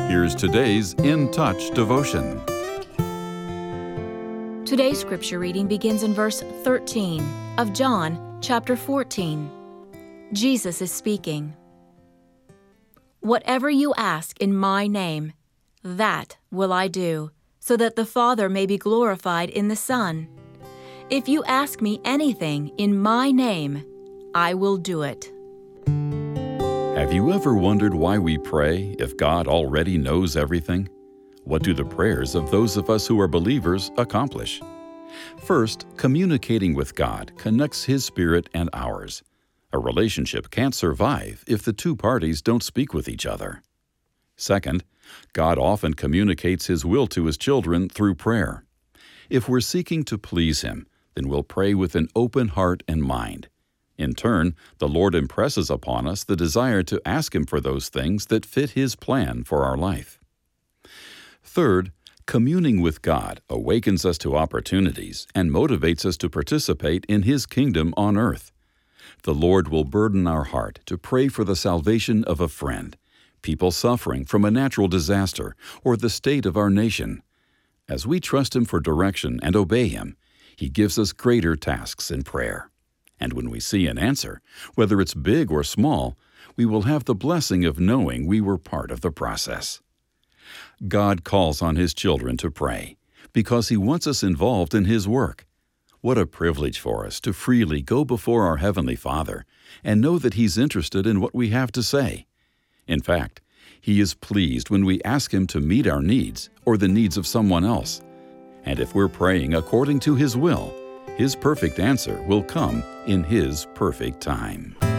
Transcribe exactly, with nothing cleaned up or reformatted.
Here's today's In Touch devotion. Today's scripture reading begins in verse thirteen of John chapter fourteen. Jesus is speaking. Whatever you ask in my name, that will I do, so that the Father may be glorified in the Son. If you ask me anything in my name, I will do it. Have you ever wondered why we pray if God already knows everything? What do the prayers of those of us who are believers accomplish? First, communicating with God connects His Spirit and ours. A relationship can't survive if the two parties don't speak with each other. Second, God often communicates His will to His children through prayer. If we're seeking to please Him, then we'll pray with an open heart and mind. In turn, the Lord impresses upon us the desire to ask Him for those things that fit His plan for our life. Third, communing with God awakens us to opportunities and motivates us to participate in His kingdom on earth. The Lord will burden our heart to pray for the salvation of a friend, people suffering from a natural disaster, or the state of our nation. As we trust Him for direction and obey Him, He gives us greater tasks in prayer. And when we see an answer, whether it's big or small, we will have the blessing of knowing we were part of the process. God calls on His children to pray because He wants us involved in His work. What a privilege for us to freely go before our Heavenly Father and know that He's interested in what we have to say. In fact, He is pleased when we ask Him to meet our needs or the needs of someone else. And if we're praying according to His will, His perfect answer will come in His perfect time.